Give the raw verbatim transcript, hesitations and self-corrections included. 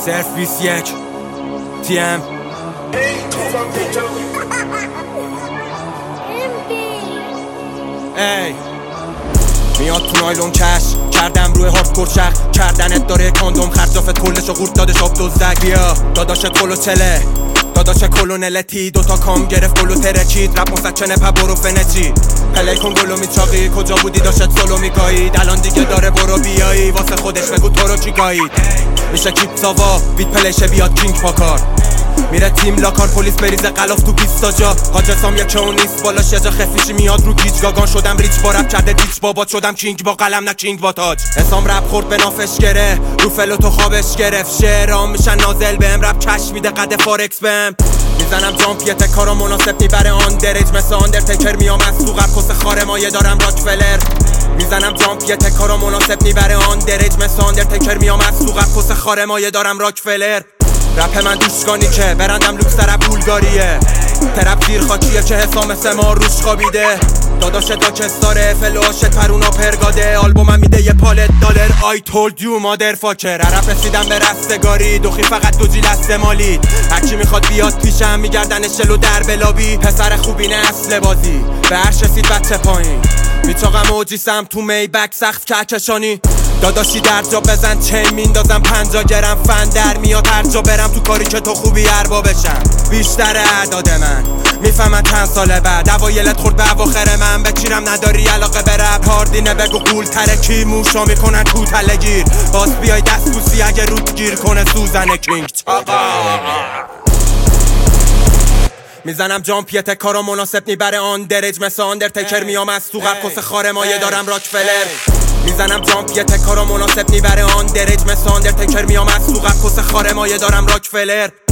صرف بیست و یک تی ام ای میاد تو نایلون کش کردم روی هاردکور شق کردنت داره کاندوم خرجافت کلشو قورت داده شاب دزدک بیا داداشت کلو چله داداش کلونلتی دوتا کام گرفت گلو ترکید رپ مسکنه پا برو فنچی پلی کن گلو میچاقی کجا بودی داشت سولو میگایید الان دیگه داره برو بیایی واسه خودش بگو تو رو کی گایید میشه کیپ ساوا بیت پلیشه بیاد کینگ پاکار میره تیم لاکار پلیس بریزه قلاف تو بیستا جا حاج اسام یک اون نیست بالاش یه جا خفیشی میاد رو گیج گاگان شدم ریچ با رپ کرده دیچ بابات شدم کینگ با قلم نه کینگ با تاج اسام رپ خورد به نافش گره رو فلو تو خوابش گرفت شعرام میشن نازل بهم رپ کش میده قد فارکس بهم میزنم جامپ یه تکارو مناسب میبره آن درج مثل آندرتیکر میام از تو قب کس خار مایه دارم راکفلر میزنم جامپ یه تکارو مناسب میبره آن درج مثل آندرتیکر میام از تو قب کس خار مایه دارم راکفلر رپ من دوشگانی که برندم لوکس رپ بولگاریه ترپ زیر خاکیه که حسام سه ماه روش خوابیده داداش داکستاره فلوشت پرونا پرگاده آلبومم میده یه پالت دالر آی تولد یو مادر فاکر عرب رسیدم به رستگاری دوخی فقط دو جیل است مالی هرکی میخواد بیاد پیشم میگردن شلو در بلابی پسر خوبی نه اصل بازی به هر رسید بچه پایین میچاقم اوجیسم تو می بک سخت کهکشانی داداشی در جا بزن چین میندازم پنجا گرم فن در میاد هر جا برم تو کاری که تو خوبی اربا بشم بیشتر اعداد من میفهمن چند سال بعد اوایلت خورد به اواخر من بکیرم نداری علاقه به رپ هاردینه بگو قول ترکی موشا میکنن تو تلگیر باز بیای دست بوسی اگه روت گیر کنه سوزن کینگ چاقا میزنم جامپ یه تکارو مناسب میبره آن درج مثل آندرتیکر میام از تو قب کس خار مایه دارم راکفلر میزنم جامپ یه تکارو مناسب میبره آن درج مثل آندرتیکر میام از تو قب کس خار مایه دارم راکفلر